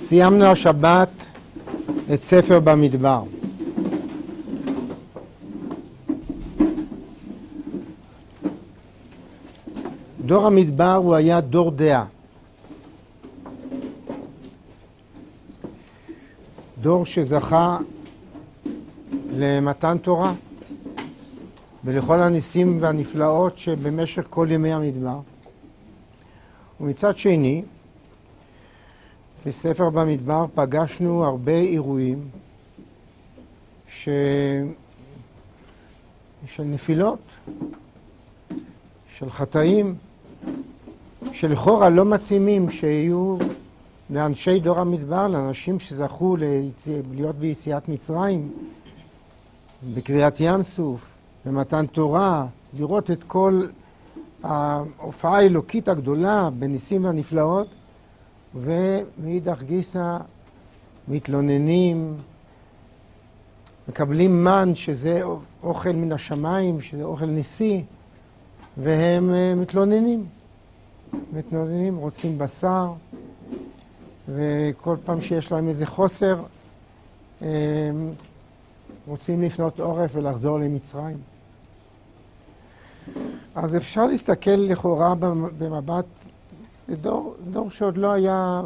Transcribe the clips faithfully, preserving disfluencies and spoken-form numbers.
סיימנו השבת את ספר במדבר. דור המדבר הוא היה דור דעה. דור שזכה למתן תורה ולכל הניסים והנפלאות שבמשך כל ימי המדבר. ומצד שני, בספר במדבר פגשנו הרבה אירועים ש... של נפילות, של חטאים, שלכאורה לא מתאימים שיהיו לאנשי דור המדבר, לאנשים שזכו ליצ... להיות ביציאת מצרים, בקריאת ים סוף, במתן תורה, לראות את כל ההופעה האלוקית הגדולה בניסים והנפלאות, ומאידך גיסא מתלוננים, מקבלים מן שזה אוכל מן השמיים, שזה אוכל ניסי, והם מתלוננים. מתלוננים, רוצים בשר, וכל פעם שיש להם איזה חוסר, הם רוצים לפנות עורף ולחזור למצרים. אז אפשר להסתכל לכאורה במבט לדור, דור שעוד לא היה,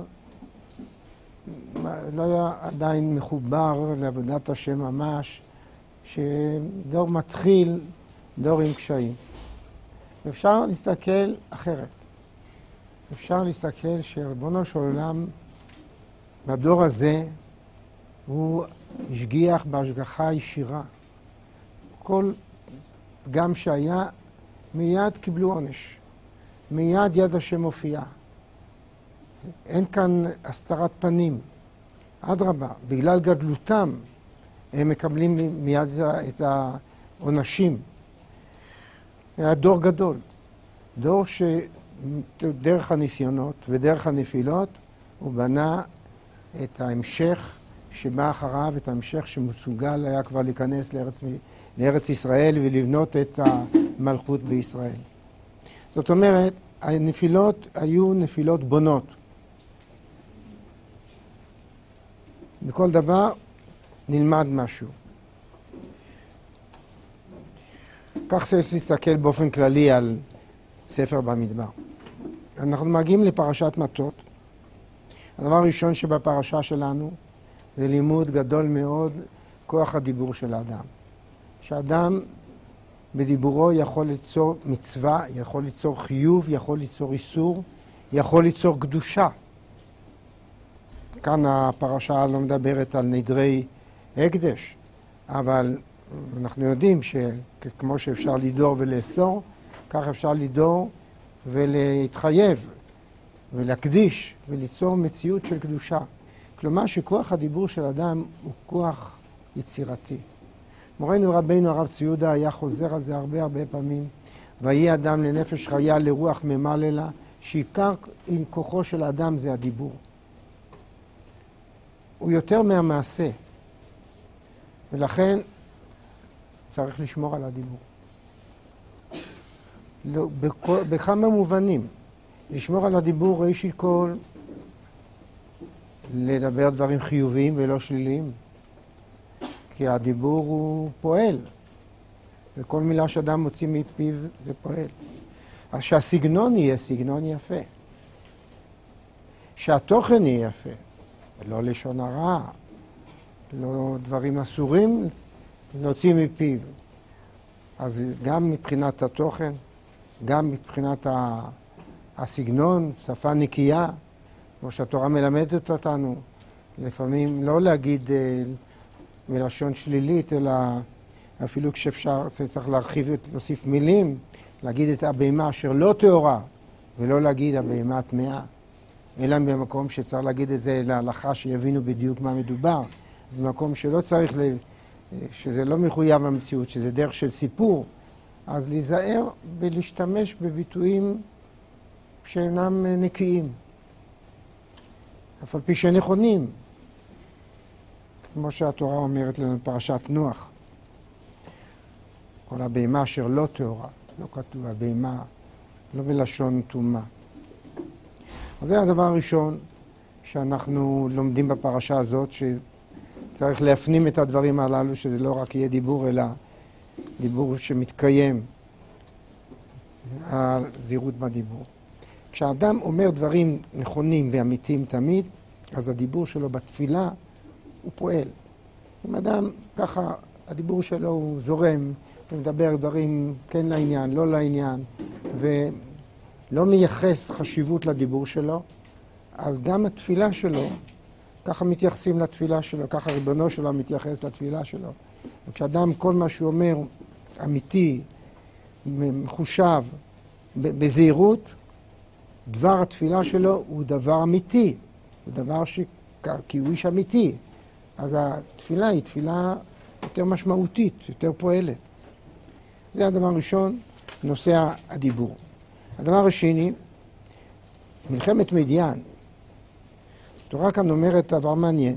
לא היה עדיין מחובר לעבודת השם ממש, שדור מתחיל, דור עם קשיים. אפשר להסתכל אחרת. אפשר להסתכל שריבונו של עולם בדור הזה הוא השגיח בהשגחה ישירה. כל פגם שהיה מיד קיבלו עונש. מיד יד השם מופיעה. אין כאן הסתרת פנים. אדרבה, בגלל גדלותם הם מקבלים מיד את העונשים. היה דור גדול. דור שדרך הניסיונות ודרך הנפילות הוא בנה את ההמשך שבא אחריו, את ההמשך שמסוגל היה כבר להיכנס לארץ, לארץ ישראל ולבנות את המלכות בישראל. זאת אומרת, הנפילות היו נפילות בונות. מכל דבר נלמד משהו. כך צריך להסתכל באופן כללי על ספר במדבר. אנחנו מגיעים לפרשת מטות. הדבר הראשון שבפרשה שלנו זה לימוד גדול מאוד, כוח הדיבור של האדם. שאדם בדיבורו יכול ליצור מצווה, יכול ליצור חיוב, יכול ליצור איסור, יכול ליצור קדושה. כאן הפרשה לא מדברת על נדרי הקדש, אבל אנחנו יודעים שכמו שאפשר לדור ולאסור, כך אפשר לדור ולהתחייב ולהקדיש וליצור מציאות של קדושה. כלומר שכוח הדיבור של אדם הוא כוח יצירתי. מורנו רבינו הרב צבי יהודה היה חוזר על זה הרבה הרבה פעמים. ויהי אדם לנפש חיה לרוח ממללה, שעיקר עם כוחו של האדם זה הדיבור. הוא יותר מהמעשה, ולכן צריך לשמור על הדיבור. לא, בכל, בכמה מובנים. לשמור על הדיבור ראשית כל, לדבר דברים חיוביים ולא שליליים. כי הדיבור הוא פועל, וכל מילה שאדם מוציא מפיו זה פועל. אז שהסגנון יהיה סגנון יפה, שהתוכן יהיה יפה, ולא לשון הרע, לא דברים אסורים להוציא מפיו. אז גם מבחינת התוכן, גם מבחינת הסגנון, שפה נקייה, כמו שהתורה מלמדת אותנו, לפעמים לא להגיד מלשון שלילית, אלא אפילו כשאפשר, צריך להרחיב, להוסיף מילים, להגיד את הבהמה אשר לא טהורה, ולא להגיד הבהמה הטמאה, אלא במקום שצריך להגיד את זה להלכה שיבינו בדיוק מה מדובר, במקום שלא צריך, שזה לא מחויב המציאות, שזה דרך של סיפור, אז להיזהר ולהשתמש בביטויים שאינם נקיים, אף על פי שנכונים, כמו שהתורה אומרת לנו פרשת נוח. כל הבהמה אשר לא טהורה, לא כתוב, הבהמה לא בלשון טומאה. אז זה הדבר הראשון, שאנחנו לומדים בפרשה הזאת, שצריך להפנים את הדברים הללו, שזה לא רק יהיה דיבור, אלא דיבור שמתקיים, הזהירות בדיבור. כשאדם אומר דברים נכונים ואמיתיים תמיד, אז הדיבור שלו בתפילה הוא פועל. אם אדם ככה, הדיבור שלו הוא זורם, ומדבר דברים כן לעניין, לא לעניין, ולא מייחס חשיבות לדיבור שלו, אז גם התפילה שלו, ככה מתייחסים לתפילה שלו, ככה ריבונו שלו מתייחס לתפילה שלו. וכשאדם כל מה שהוא אומר אמיתי, מחושב, בזהירות, דבר התפילה שלו הוא דבר אמיתי, הוא דבר ש... כי הוא איש אמיתי. אז התפילה היא תפילה יותר משמעותית, יותר פועלת. זה הדבר הראשון, נושא הדיבור. הדבר השני, מלחמת מדיין. התורה כאן אומרת דבר מעניין.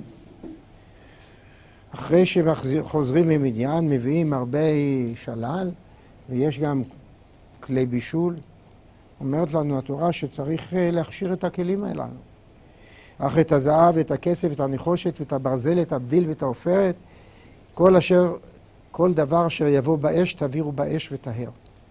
אחרי שחוזרים ממדיין, מביאים הרבה שלל, ויש גם כלי בישול. אומרת לנו התורה שצריך להכשיר את הכלים האלה. אך את הזהב, את הכסף, את הנחושת, ואת הברזל, את הבדיל ואת העופרת, כל אשר, כל דבר אשר יבוא באש, תבירו באש וטהר.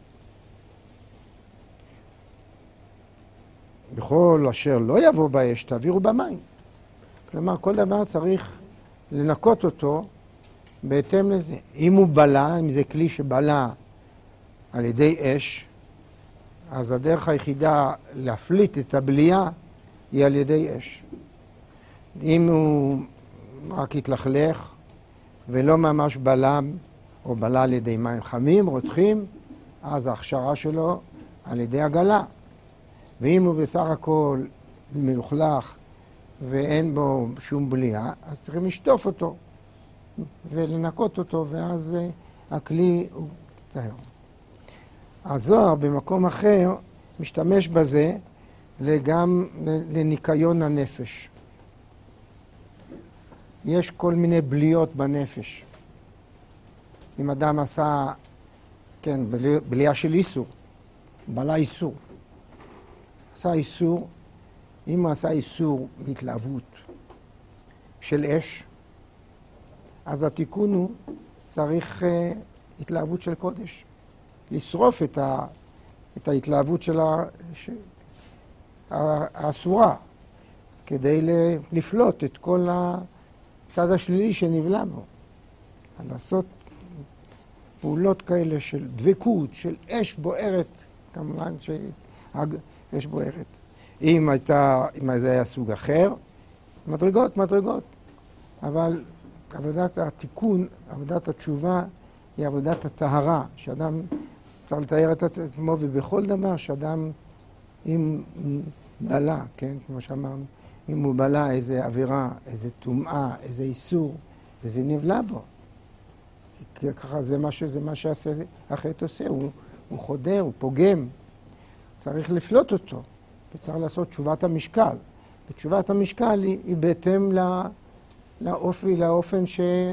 בכל אשר לא יבוא באש, תבירו במים. כלומר, כל דבר צריך לנקות אותו בהתאם לזה. אם הוא בלה, אם זה כלי שבלה על ידי אש, אז הדרך היחידה להפליט את הבלייה היא על ידי אש. אם הוא רק התלכלך ולא ממש בלם, או בלה על ידי מים חמים, רותחים, אז ההכשרה שלו על ידי הגלה. ואם הוא בסך הכל מלוכלך ואין בו שום בלייה, אז צריכים לשטוף אותו ולנקות אותו, ואז הכלי הוא טהר. הזוהר במקום אחר משתמש בזה גם לניקיון הנפש. יש כל מיני בליות בנפש. אם אדם עשה, כן, בליה של איסור, בלה איסור. עשה איסור, אם הוא עשה איסור בהתלהבות של אש, אז התיקון הוא צריך uh, התלהבות של קודש. לשרוף את, ה, את ההתלהבות של ה, ש, האסורה, כדי לפלוט את כל הצד השלילי שנבלע בו. לעשות פעולות כאלה של דבקות, של אש בוערת, כמובן שאש בוערת. אם הייתה, אם זה היה סוג אחר, מדרגות, מדרגות. אבל עבודת התיקון, עבודת התשובה, היא עבודת הטהרה, שאדם צריך לתאר את עצמו, ובכל דבר שאדם, אם בלה, כן, כמו שאמרנו, אם הוא בלה איזה עבירה, איזה טומאה, איזה איסור, וזה נבלע בו. כי ככה זה מה שזה מה שהחטא עושה, הוא, הוא חודר, הוא פוגם. צריך לפלוט אותו, וצריך לעשות תשובת המשקל. ותשובת המשקל היא, היא בהתאם לא, לאופי, לאופן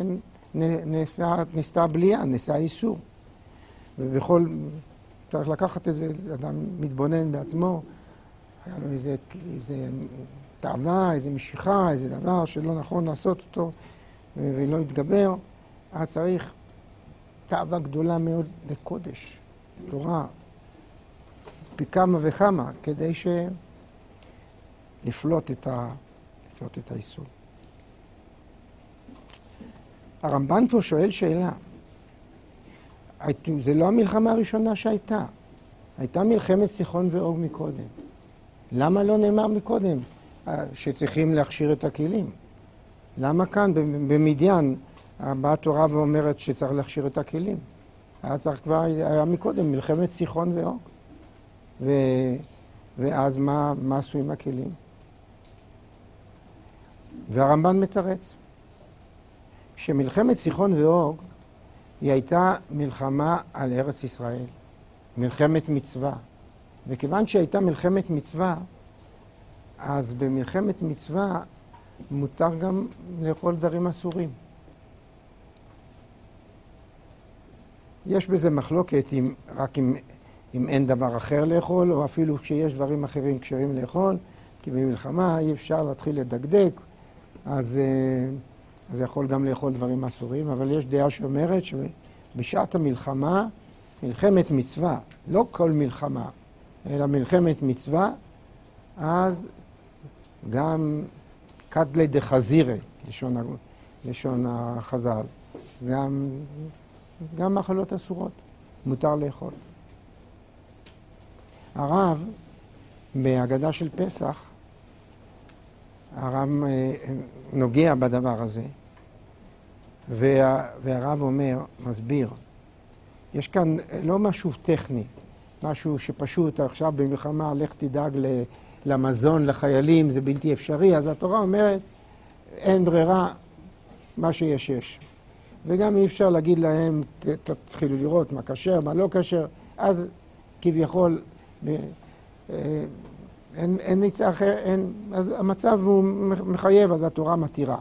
שנסתה בלייה, נסתה איסור. ובכל, צריך לקחת את זה, אדם מתבונן בעצמו, היה לו איזה, איזה תאווה, איזה משיכה, איזה דבר שלא נכון לעשות אותו, ולא יתגבר. אז צריך תאווה גדולה מאוד לקודש, תורה, פי כמה וכמה, כדי לפלוט את, ה... לפלוט את האיסור. הרמב"ן פה שואל שאלה. זה לא המלחמה הראשונה שהייתה. הייתה מלחמת סיחון ואוג מקודם. למה לא נאמר מקודם שצריכים להכשיר את הכלים? למה כאן במדיין באה התורה ואומרת שצריך להכשיר את הכלים? היה צריך כבר, היה מקודם מלחמת סיחון ואוג. ו... ואז מה, מה עשו עם הכלים? והרמב"ן מתרץ שמלחמת סיחון ואוג היא הייתה מלחמה על ארץ ישראל, מלחמת מצווה. וכיוון שהייתה מלחמת מצווה, אז במלחמת מצווה מותר גם לאכול דברים אסורים. יש בזה מחלוקת אם, רק אם, אם אין דבר אחר לאכול, או אפילו כשיש דברים אחרים כשרים לאכול. כי במלחמה אי אפשר להתחיל לדקדק, אז זה יכול גם לאכול דברים אסורים, אבל יש דעה שאומרת שבשעת המלחמה, מלחמת מצווה, לא כל מלחמה, אלא מלחמת מצווה, אז גם קדלי דחזירה, לשון, לשון החז"ל, גם, גם מאכלות אסורות, מותר לאכול. הרב, בהגדה של פסח, הרב נוגע בדבר הזה, וה, והרב אומר, מסביר, יש כאן לא משהו טכני, משהו שפשוט עכשיו במלחמה, לך תדאג למזון, לחיילים, זה בלתי אפשרי, אז התורה אומרת, אין ברירה, מה שיש יש. וגם אי אפשר להגיד להם, תתחילו לראות מה כשר, מה לא כשר, אז כביכול, אין, אין ניצה אחר, אין, אז המצב הוא מחייב, אז התורה מתירה.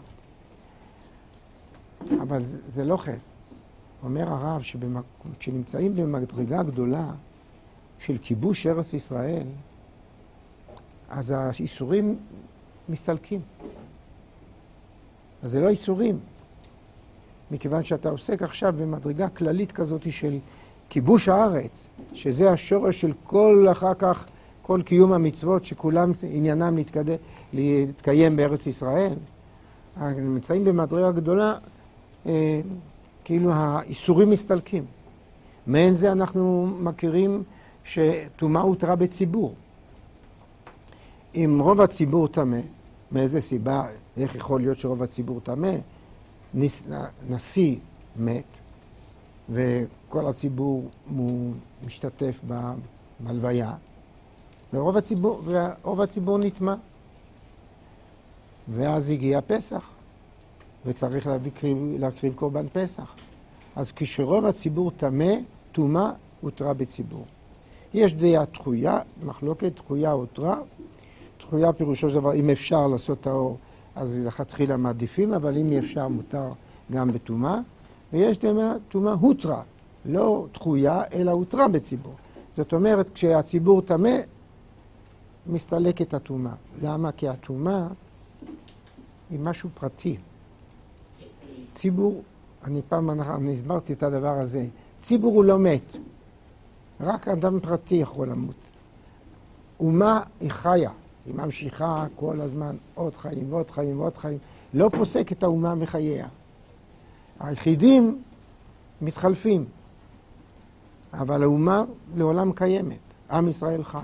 אבל זה, זה לא כן. אומר הרב שכשנמצאים במדרגה גדולה של כיבוש ארץ ישראל, אז האיסורים מסתלקים. אז זה לא איסורים, מכיוון שאתה עוסק עכשיו במדרגה כללית כזאת של כיבוש הארץ, שזה השורש של כל אחר כך, כל קיום המצוות שכולם עניינם להתקד... להתקיים בארץ ישראל. נמצאים במדרגה גדולה, אה, כאילו האיסורים מסתלקים. מעין זה אנחנו מכירים שטומאה הותרה בציבור. אם רוב הציבור טמא, מאיזה סיבה, איך יכול להיות שרוב הציבור טמא? נשיא מת, וכל הציבור משתתף בהלוויה, ורוב הציבור, ורוב הציבור נטמא. ואז הגיע פסח, וצריך להקריב, להקריב קורבן פסח. אז כשרוב הציבור טמא, טומאה הותרה בציבור. יש דעה דחויה, מחלוקת דחויה הותרה. דחויה פירושו של דבר, אם אפשר לעשות האור, אז לכתחילה מעדיפים, אבל אם אי אפשר מותר גם בטומאה. ויש דעה טומאה הותרה, לא דחויה, אלא הותרה בציבור. זאת אומרת, כשהציבור טמא, מסתלקת הטומאה. למה? כי הטומאה היא משהו פרטי. ציבור, אני פעם אני הסברתי את הדבר הזה, ציבור הוא לא מת. רק אדם פרטי יכול למות. אומה היא חיה, היא ממשיכה כל הזמן עוד חיים ועוד חיים ועוד חיים. לא פוסק את האומה מחייה. היחידים מתחלפים, אבל האומה לעולם קיימת. עם ישראל חי.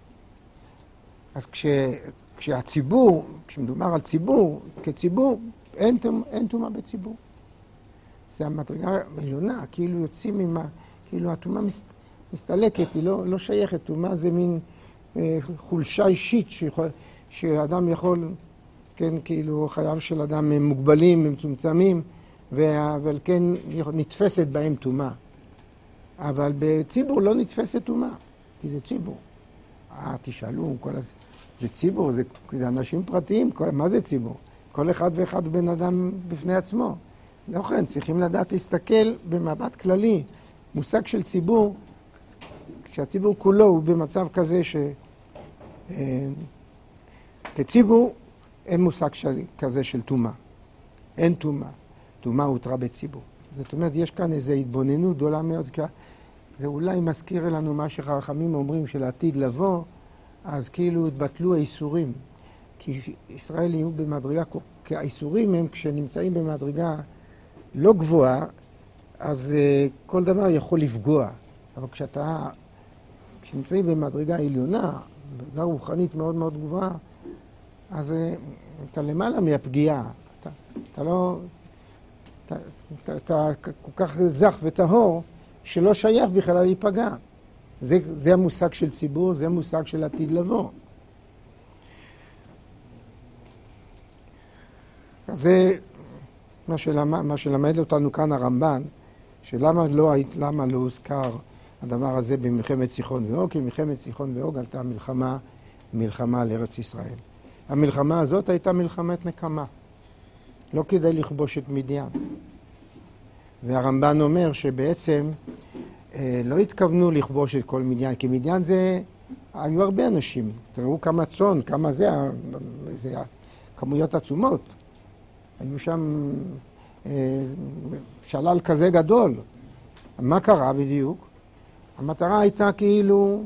אז כש, כשהציבור, כשמדובר על ציבור, כציבור, אין, אין טומאה בציבור. זה המדרגה עליונה, כאילו יוצאים ממה, כאילו הטומאה מס, מסתלקת, היא לא, לא שייכת. טומאה זה מין אה, חולשה אישית שיכול, שאדם יכול, כן, כאילו חייו של אדם הם מוגבלים, הם מצומצמים, אבל כן נתפסת בהם טומאה. אבל בציבור לא נתפסת טומאה, כי זה ציבור. אה, תשאלו, כל הזה, זה ציבור, זה, זה אנשים פרטיים, כל, מה זה ציבור? כל אחד ואחד הוא בן אדם בפני עצמו. לא כן, צריכים לדעת להסתכל במבט כללי. מושג של ציבור, כשהציבור כולו הוא במצב כזה ש... אה, כציבור אין מושג של, כזה של טומאה. אין טומאה. טומאה הותרה בציבור. זאת אומרת, יש כאן איזו התבוננות גדולה מאוד, זה אולי מזכיר לנו מה שחכמים אומרים של העתיד לבוא, אז כאילו התבטלו האיסורים. כי ישראל יהיו במדרגה, כי האיסורים הם כשנמצאים במדרגה לא גבוהה, אז uh, כל דבר יכול לפגוע. אבל כשאתה, כשנמצאים במדרגה עליונה, בדרגה רוחנית מאוד מאוד גבוהה, אז uh, אתה למעלה מהפגיעה. אתה, אתה לא... אתה, אתה, אתה כל כך זך וטהור, שלא שייך בכלל להיפגע. זה, זה המושג של ציבור, זה המושג של עתיד לבוא. אז זה מה שלמד, מה שלמד אותנו כאן הרמב"ן, שלמה לא, למה לא הוזכר הדבר הזה במלחמת סיחון ואוג, כי במלחמת סיחון ואוג עלתה מלחמה, מלחמה על ארץ ישראל. המלחמה הזאת הייתה מלחמת נקמה. לא כדי לכבוש את מדיין. והרמב"ן אומר שבעצם אה, לא התכוונו לכבוש את כל מדיין, כי מדיין זה היו הרבה אנשים. תראו כמה צאן, כמה זה, זה כמויות עצומות. היו שם אה, שלל כזה גדול. מה קרה בדיוק? המטרה הייתה כאילו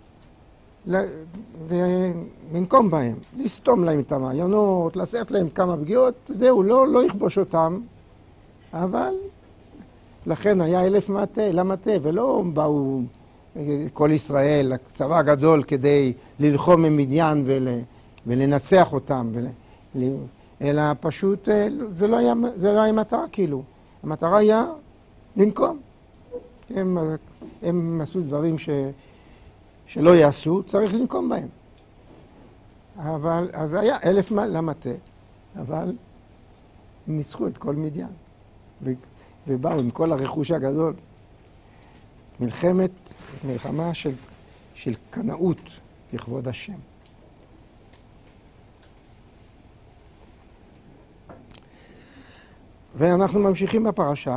לנקום בהם, לסתום להם את המעיינות, לשאת להם כמה פגיעות, זהו, לא, לא יכבוש אותם, אבל לכן היה אלף מטה, למטה, ולא באו כל ישראל, הצבא הגדול, כדי ללחום ממדיין ול, ולנצח אותם, ול, אלא פשוט זה לא היה, זה לא היה מטרה כאילו, המטרה היה לנקום. הם, הם עשו דברים ש, שלא יעשו, צריך לנקום בהם. אבל, אז היה אלף למטה, אבל הם ניצחו את כל מדיין, ובאו עם כל הרכוש הגדול. מלחמת, מלחמה של, של קנאות לכבוד השם. ואנחנו ממשיכים בפרשה.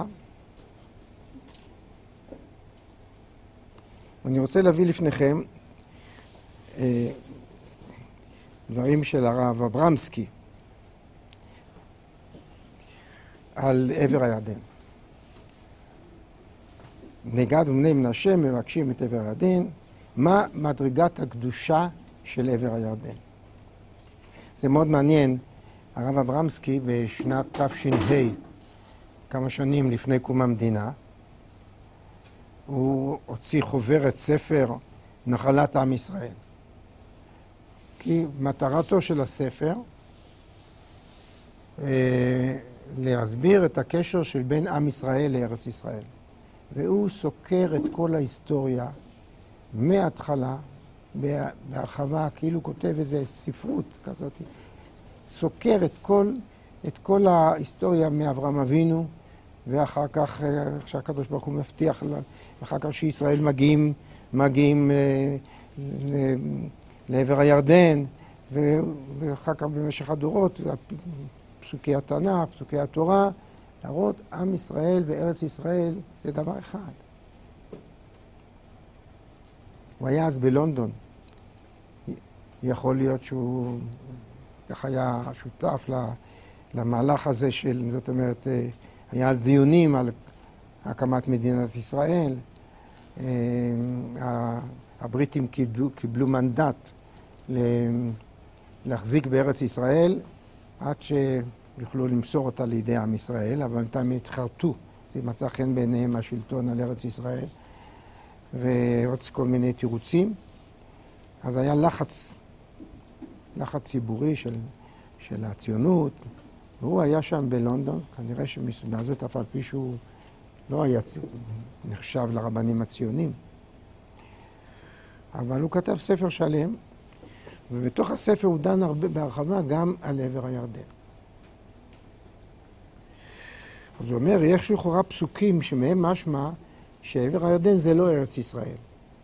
אני רוצה להביא לפניכם אה, דברים של הרב אברמסקי על עבר הירדן. נגד ובני מנשה מבקשים את עבר הירדן, מה מדרגת הקדושה של עבר הירדן. זה מאוד מעניין, הרב אברמסקי בשנת תש"ה, כמה שנים לפני קום המדינה, הוא הוציא חוברת ספר נחלת עם ישראל. כי מטרתו של הספר אה, להסביר את הקשר של בין עם ישראל לארץ ישראל. והוא סוקר את כל ההיסטוריה מההתחלה, בהרחבה, כאילו כותב איזו ספרות כזאת. סוקר את כל, את כל ההיסטוריה מאברהם אבינו, ואחר כך, כשהקדוש ברוך הוא מבטיח, אחר כך שישראל מגיעים, מגיעים לעבר הירדן, ואחר כך במשך הדורות, פסוקי התנ"ך, פסוקי התורה, להראות עם ישראל וארץ ישראל זה דבר אחד. הוא היה אז בלונדון. יכול להיות שהוא כך היה שותף למהלך הזה של, זאת אומרת, היה דיונים על הקמת מדינת ישראל. הבריטים קיבלו, קיבלו מנדט להחזיק בארץ ישראל עד שיוכלו למסור אותה לידי עם ישראל, אבל בינתיים התחרטו. זה מצא חן בעיניהם השלטון על ארץ ישראל, ועוד כל מיני תירוצים. אז היה לחץ, לחץ ציבורי של, של הציונות, והוא היה שם בלונדון, כנראה שמאז זאת אף על פי שהוא לא היה נחשב לרבנים הציונים. אבל הוא כתב ספר שלם, ובתוך הספר הוא דן הרבה בהרחבה גם על עבר הירדן. אז הוא אומר, יש לכאורה פסוקים שמהם משמע שעבר הירדן זה לא ארץ ישראל.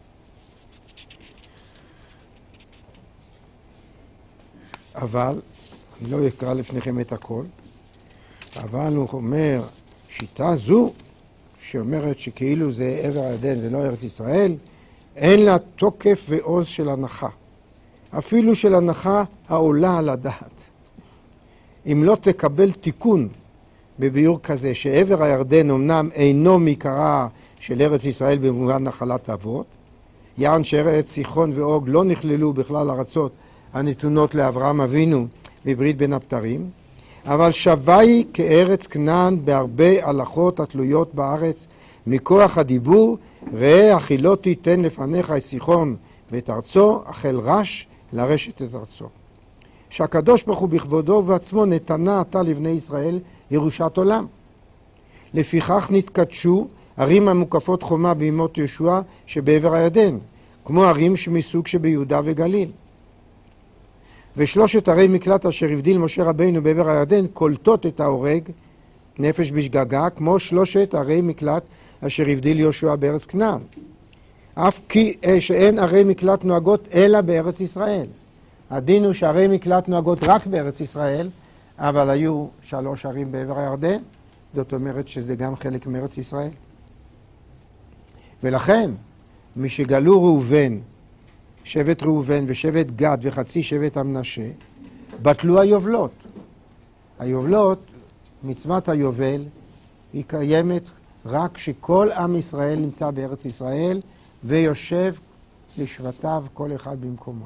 אבל, אני לא אקרא לפניכם את הכל, אבל הוא אומר, שיטה זו, שאומרת שכאילו זה עבר הירדן, זה לא ארץ ישראל, אין לה תוקף ועוז של הנחה. אפילו של הנחה העולה על הדעת. אם לא תקבל תיקון בביור כזה, שעבר הירדן אמנם אינו מקרה של ארץ ישראל במובן נחלת אבות, יען שארץ סיחון ואוג לא נכללו בכלל ארצות הנתונות לאברהם אבינו בברית בין הבתרים, אבל שווה היא כארץ כנען בהרבה הלכות התלויות בארץ מכוח הדיבור, ראה אחי לא תיתן לפניך את סיחון ואת ארצו, החל רש לרשת את ארצו. שהקדוש ברוך הוא בכבודו ובעצמו נתנה עתה לבני ישראל ירושת עולם. לפיכך נתקדשו ערים המוקפות חומה בימות ישוע שבעבר הירדן, כמו ערים מסוג שביהודה וגליל. ושלושת ערי מקלט אשר הבדיל משה רבינו בעבר הירדן קולטות את ההורג נפש בשגגה, כמו שלושת ערי מקלט אשר הבדיל יהושע בארץ כנען. אף כי שאין ערי מקלט נוהגות אלא בארץ ישראל. הדין הוא שערי מקלט נוהגות רק בארץ ישראל, אבל היו שלוש ערים בעבר הירדן, זאת אומרת שזה גם חלק מארץ ישראל. ולכן, משגלו ראובן שבט ראובן ושבט גד וחצי שבט המנשה, בטלו היובלות. היובלות, מצוות היובל, היא קיימת רק שכל עם ישראל נמצא בארץ ישראל ויושב לשבטיו כל אחד במקומו.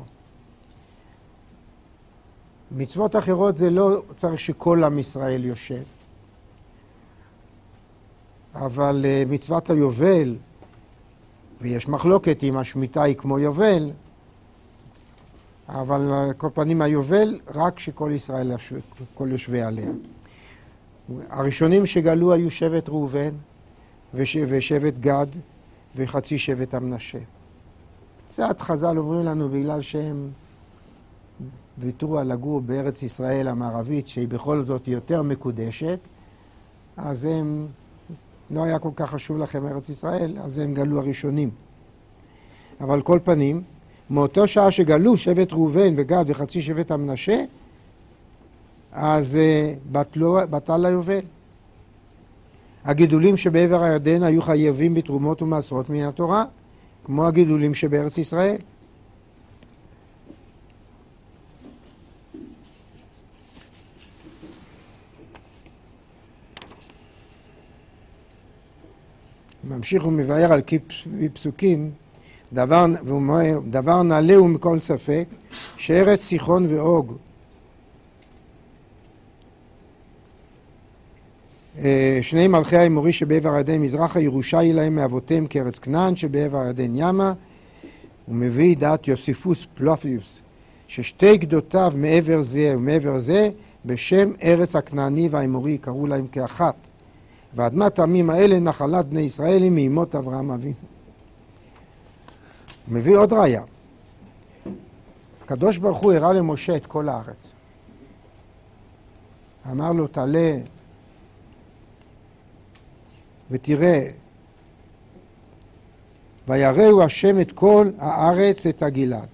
מצוות אחרות זה לא צריך שכל עם ישראל יושב. אבל מצוות היובל, ויש מחלוקת אם השמיטה היא כמו יובל, אבל כל פנים היובל רק שכל ישראל, כל יושבי עליה. הראשונים שגלו היו שבט ראובן ושבט גד וחצי שבט המנשה. קצת חז"ל אומרים לנו בגלל שהם ויתרו על לגור בארץ ישראל המערבית, שהיא בכל זאת יותר מקודשת, אז הם, לא היה כל כך חשוב לכם ארץ ישראל, אז הם גלו הראשונים. אבל כל פנים, מאותו שעה שגלו שבט ראובן וגד וחצי שבט המנשה, אז בטלו, בטל היובל. הגידולים שבעבר הירדן היו חייבים בתרומות ומעשרות מן התורה, כמו הגידולים שבארץ ישראל. ממשיך ומבאר על פסוקים, דבר, דבר נעלה ומכל ספק, שארץ סיחון ואוג, שני מלכי האמורי שבעבר הירדן מזרחה, ירושה היא להם מאבותיהם כארץ כנען שבעבר הירדן ימה, ומביא דעת יוסיפוס פלופיוס, ששתי גדותיו מעבר זה ומעבר זה, בשם ארץ הכנעני והאמורי קראו להם כאחת. ואדמת העמים האלה נחלת בני ישראל היא מימות אברהם אבינו. הוא מביא עוד ראיה. הקדוש ברוך הוא הראה למשה את כל הארץ. אמר לו, תעלה ותראה, ויראו השם את כל הארץ את הגלעד.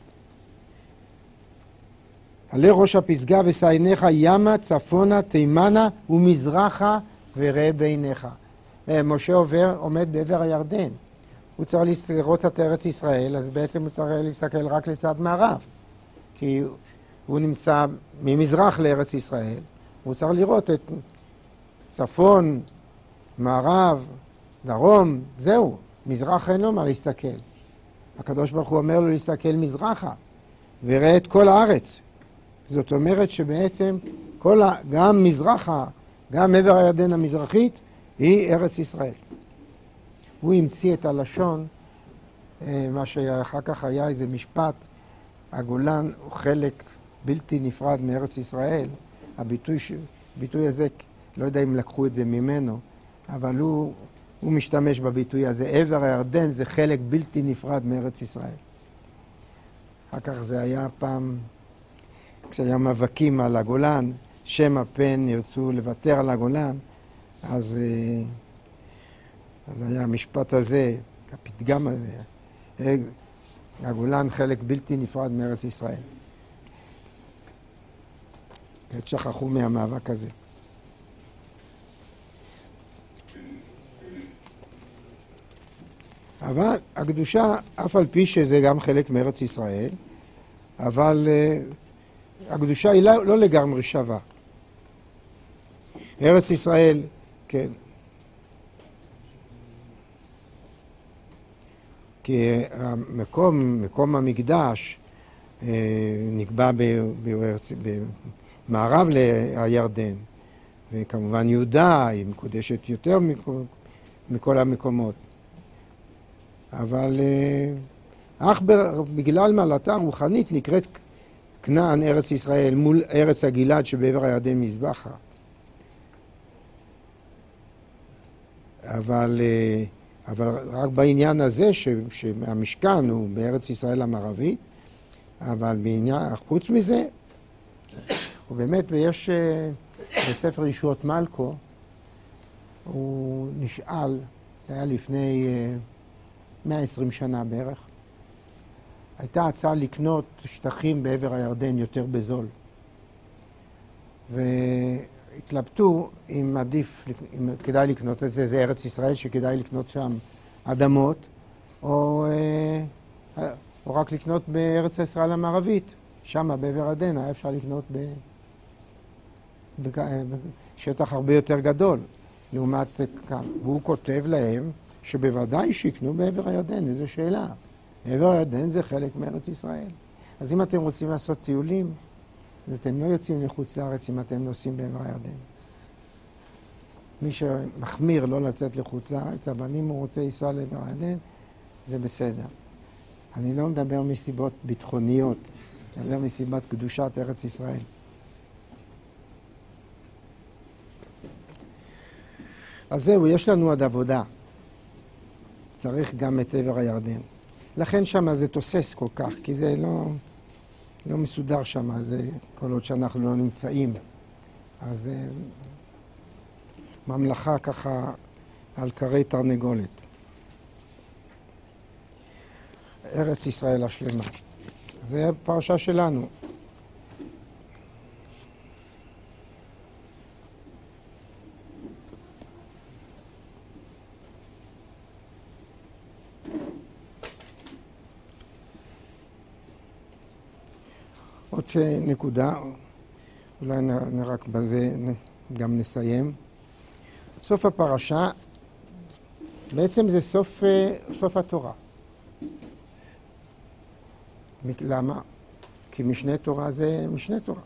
עלה ראש הפסגה ושא עיניך ימה, צפונה, תימנה ומזרחה וראה בעיניך. משה עובר, עומד בעבר הירדן. הוא צריך לראות את ארץ ישראל, אז בעצם הוא צריך להסתכל רק לצד מערב. כי הוא נמצא ממזרח לארץ ישראל. הוא צריך לראות את צפון, מערב, דרום, זהו. מזרח אין לו מה להסתכל. הקדוש ברוך הוא אומר לו להסתכל מזרחה, וראה את כל הארץ. זאת אומרת שבעצם כל ה... גם מזרחה, גם מעבר הירדן המזרחית, היא ארץ ישראל. הוא המציא את הלשון, מה שאחר כך היה איזה משפט, הגולן הוא חלק בלתי נפרד מארץ ישראל. הביטוי ביטוי הזה, לא יודע אם לקחו את זה ממנו, אבל הוא, הוא משתמש בביטוי הזה. עבר הירדן זה חלק בלתי נפרד מארץ ישראל. אחר כך זה היה פעם, כשהיה מאבקים על הגולן, שם הפן ירצו לוותר על הגולן, אז, אז היה המשפט הזה, הפתגם הזה, הגולן חלק בלתי נפרד מארץ ישראל. שכחו מהמאבק הזה. אבל הקדושה, אף על פי שזה גם חלק מארץ ישראל, אבל uh, הקדושה היא לא, לא לגמרי שווה. ארץ ישראל, כן. כי המקום, מקום המקדש uh, נקבע בארץ, במערב לירדן, וכמובן יהודה היא מקודשת יותר מכל, מכל המקומות. אבל אך בגלל מעלתה רוחנית נקראת כנען ארץ ישראל מול ארץ הגלעד שבעבר הירדן מזבחה. אבל, אבל רק בעניין הזה ש, שהמשכן הוא בארץ ישראל המערבית, אבל בעניין, חוץ מזה, ובאמת ויש בספר ישועות מלכו, הוא נשאל, זה היה לפני מאה ועשרים שנה בערך, הייתה הצעה לקנות שטחים בעבר הירדן יותר בזול. והתלבטו אם עדיף, אם כדאי לקנות את זה, זה ארץ ישראל שכדאי לקנות שם אדמות, או, או רק לקנות בארץ ישראל המערבית. שם בעבר הירדן היה אפשר לקנות ב... בשטח הרבה יותר גדול, לעומת כאן. והוא כותב להם שבוודאי שיקנו בעבר הירדן, איזו שאלה. בעבר הירדן זה חלק מארץ ישראל. אז אם אתם רוצים לעשות טיולים, אז אתם לא יוצאים לחוץ לארץ אם אתם נוסעים בעבר הירדן. מי שמחמיר לא לצאת לחוץ לארץ, אבל אם הוא רוצה לנסוע לעבר הירדן, זה בסדר. אני לא מדבר מסיבות ביטחוניות, אני מדבר מסיבת קדושת ארץ ישראל. אז זהו, יש לנו עוד עבודה. צריך גם את עבר הירדן. לכן שם זה תוסס כל כך, כי זה לא, לא מסודר שם, זה כל עוד שאנחנו לא נמצאים. אז ממלכה ככה על כרי תרנגולת. ארץ ישראל השלמה. זה הפרשה שלנו. עוד שנקודה, אולי רק בזה גם נסיים. סוף הפרשה, בעצם זה סוף, סוף התורה. למה? כי משנה תורה זה משנה תורה.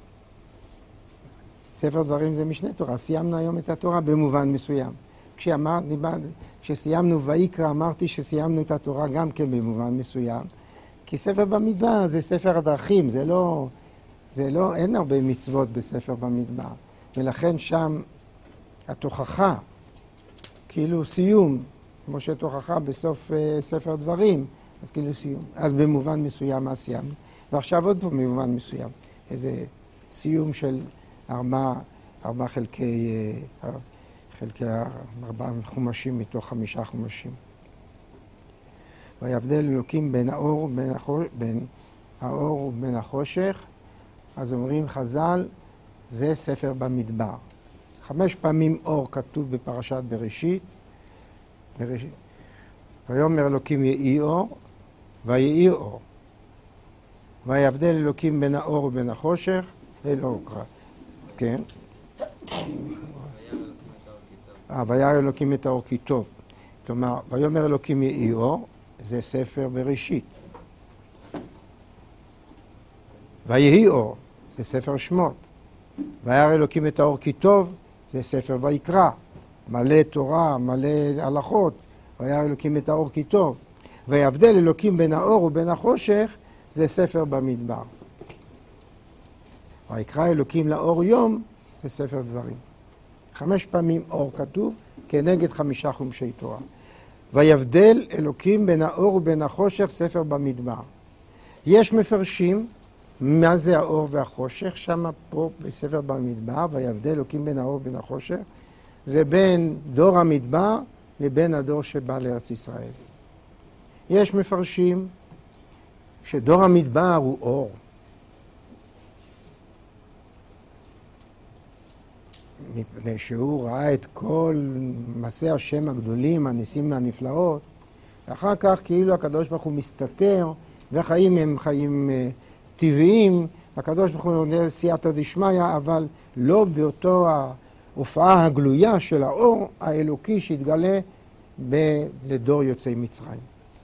ספר דברים זה משנה תורה. סיימנו היום את התורה במובן מסוים. כשאמר, כשסיימנו ויקרא, אמרתי שסיימנו את התורה גם כן במובן מסוים. כי ספר במדבר זה ספר הדרכים, זה לא, זה לא, אין הרבה מצוות בספר במדבר. ולכן שם התוכחה, כאילו סיום, כמו שתוכחה בסוף uh, ספר דברים, אז כאילו סיום. אז במובן מסוים מה סיימנו. ועכשיו עוד פה במובן מסוים. איזה סיום של ארבע, ארבע חלקי, uh, חלקי ארבע חומשים מתוך חמישה חומשים. ויבדל אלוקים בין האור ובין החושך, בין האור ובין החושך, אז אומרים חז"ל, זה ספר במדבר. חמש פעמים אור כתוב בפרשת בראשית. בראשית. ויאמר אלוקים יהי אור, ויהי אור. ויבדל אלוקים בין האור ובין החושך, אל אור קרא. כן. וירא אלוקים את האור כי טוב. כלומר, ויאמר אלוקים יהי אור, זה ספר בראשית. ויהי אור, זה ספר שמות. וירא אלוקים את האור כי טוב, זה ספר ויקרא. מלא תורה, מלא הלכות. וירא אלוקים את האור כי טוב. ויבדל אלוקים בין האור ובין החושך, זה ספר במדבר. ויקרא אלוקים לאור יום, זה ספר דברים. חמש פעמים אור כתוב, כנגד חמישה חומשי תורה. ויבדל אלוקים בין האור ובין החושך, ספר במדבר. יש מפרשים מה זה האור והחושך, שם פה בספר במדבר, ויבדל אלוקים בין האור ובין החושך, זה בין דור המדבר לבין הדור שבא לארץ ישראל. יש מפרשים שדור המדבר הוא אור. מפני שהוא ראה את כל מעשי השם הגדולים, הניסים והנפלאות, ואחר כך כאילו הקדוש ברוך הוא מסתתר, והחיים הם חיים uh, טבעיים, הקדוש ברוך הוא נותן סייעתא דשמיא, אבל לא באותו ההופעה הגלויה של האור האלוקי שהתגלה ב- לדור יוצאי מצרים.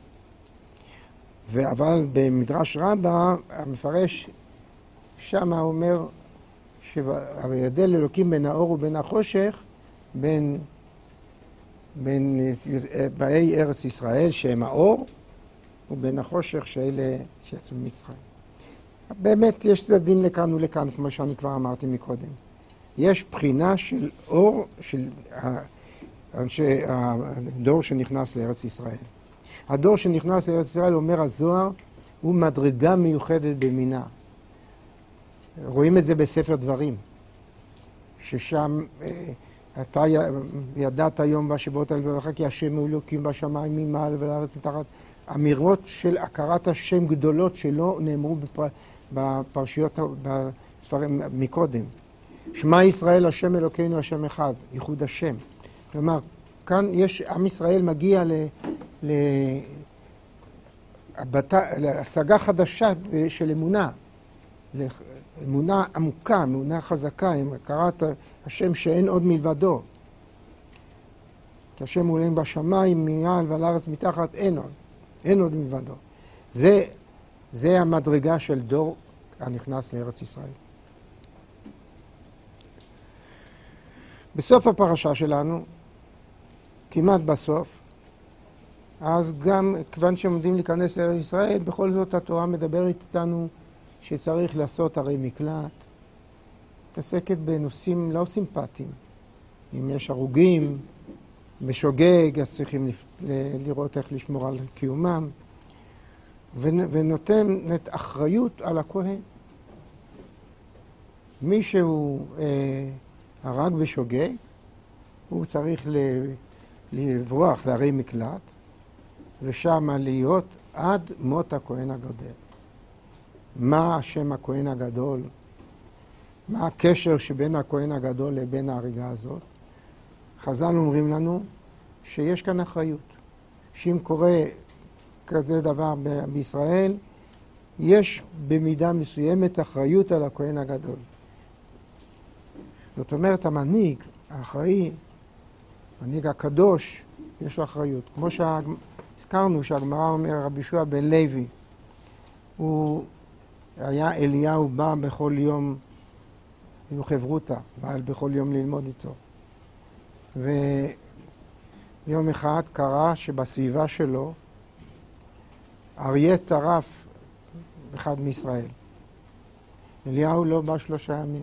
אבל במדרש רבה, המפרש שם אומר, ויבדל אלוקים בין האור ובין החושך, בין, בין באי ארץ ישראל שהם האור, ובין החושך שאלה שיצאו ממצרים. באמת יש צדדים לכאן ולכאן, כמו שאני כבר אמרתי מקודם. יש בחינה של אור, של אנשי הדור שנכנס לארץ ישראל. הדור שנכנס לארץ ישראל, אומר הזוהר, הוא מדרגה מיוחדת במינה. רואים את זה בספר דברים, ששם אתה ידעת היום והשבועות על ולך כי השם הוא אלוקים בשמיים ממעל ולארץ מתחת. אמירות של הכרת השם גדולות שלא נאמרו בפר... בפרשיות, בספרים מקודם. שמע ישראל השם אלוקינו השם אחד, ייחוד השם. כלומר, כאן יש, עם ישראל מגיע ל... ל... להשגה חדשה של אמונה, אמונה עמוקה, אמונה חזקה, עם הכרת השם שאין עוד מלבדו. כי השם עולים בשמיים, מעל ועל הארץ מתחת, אין עוד, אין עוד מלבדו. זה, זה המדרגה של דור הנכנס לארץ ישראל. בסוף הפרשה שלנו, כמעט בסוף, אז גם כיוון שהם עומדים להיכנס לארץ ישראל, בכל זאת התורה מדברת איתנו שצריך לעשות ערי מקלט, מתעסקת בנושאים לא סימפטיים. אם יש הרוגים, בשוגג, אז צריכים לראות איך לשמור על קיומם, ונותנת אחריות על הכהן. מי שהוא אה, הרג בשוגג, הוא צריך לברוח לערי מקלט, ושם להיות עד מות הכהן הגדול. מה השם הכהן הגדול? מה הקשר שבין הכהן הגדול לבין ההריגה הזאת? חז"ל אומרים לנו שיש כאן אחריות. שאם קורה כזה דבר ב- בישראל, יש במידה מסוימת אחריות על הכהן הגדול. זאת אומרת, המנהיג, האחראי, המנהיג הקדוש, יש לו אחריות. כמו שהזכרנו שהגמרא אומר, רבי יהושע בן לוי, הוא היה אליהו בא בכל יום, היו חברותא, בא בכל יום ללמוד איתו. ויום אחד קרה שבסביבה שלו אריה טרף אחד מישראל. אליהו לא בא שלושה ימים.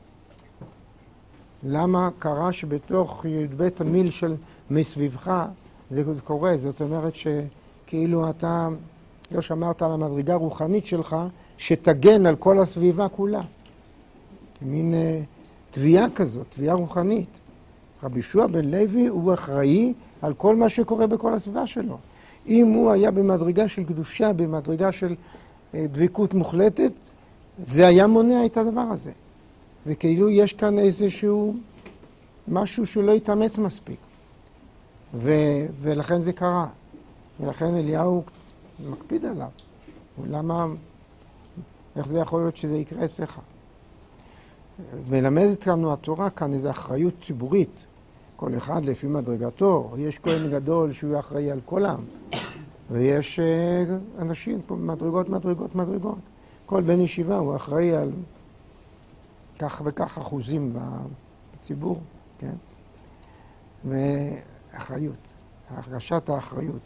למה קרה שבתוך בית המיל של מסביבך זה קורה? זאת אומרת שכאילו אתה לא שמרת על המדרגה הרוחנית שלך שתגן על כל הסביבה כולה. מין uh, תביעה כזאת, תביעה רוחנית. רבי יהושע בן לוי הוא אחראי על כל מה שקורה בכל הסביבה שלו. אם הוא היה במדרגה של קדושה, במדרגה של uh, דבקות מוחלטת, זה היה מונע את הדבר הזה. וכאילו יש כאן איזשהו משהו שלא יתאמץ מספיק. ו, ולכן זה קרה. ולכן אליהו מקפיד עליו. ולמה, איך זה יכול להיות שזה יקרה אצלך? מלמדת לנו התורה כאן איזו אחריות ציבורית. כל אחד לפי מדרגתו. יש כהן גדול שהוא אחראי על כל העם. ויש אנשים פה מדרגות, מדרגות, מדרגות. כל בן ישיבה הוא אחראי על כך וכך אחוזים בציבור, כן? ואחריות, הרגשת האחריות,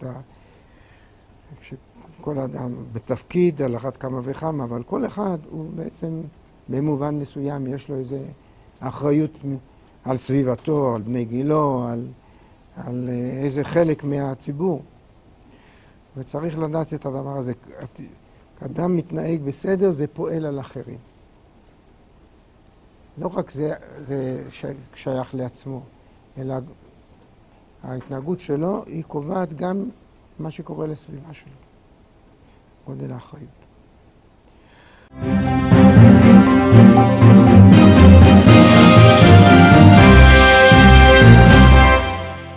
שכל אדם בתפקיד על אחת כמה וכמה, אבל כל אחד הוא בעצם במובן מסוים יש לו איזו אחריות על סביבתו, על בני גילו, על, על איזה חלק מהציבור. וצריך לדעת את הדבר הזה. אדם מתנהג בסדר, זה פועל על אחרים. לא רק זה, זה שייך לעצמו, אלא ההתנהגות שלו היא קובעת גם מה שקורה לסביבה שלו. גודל האחריות.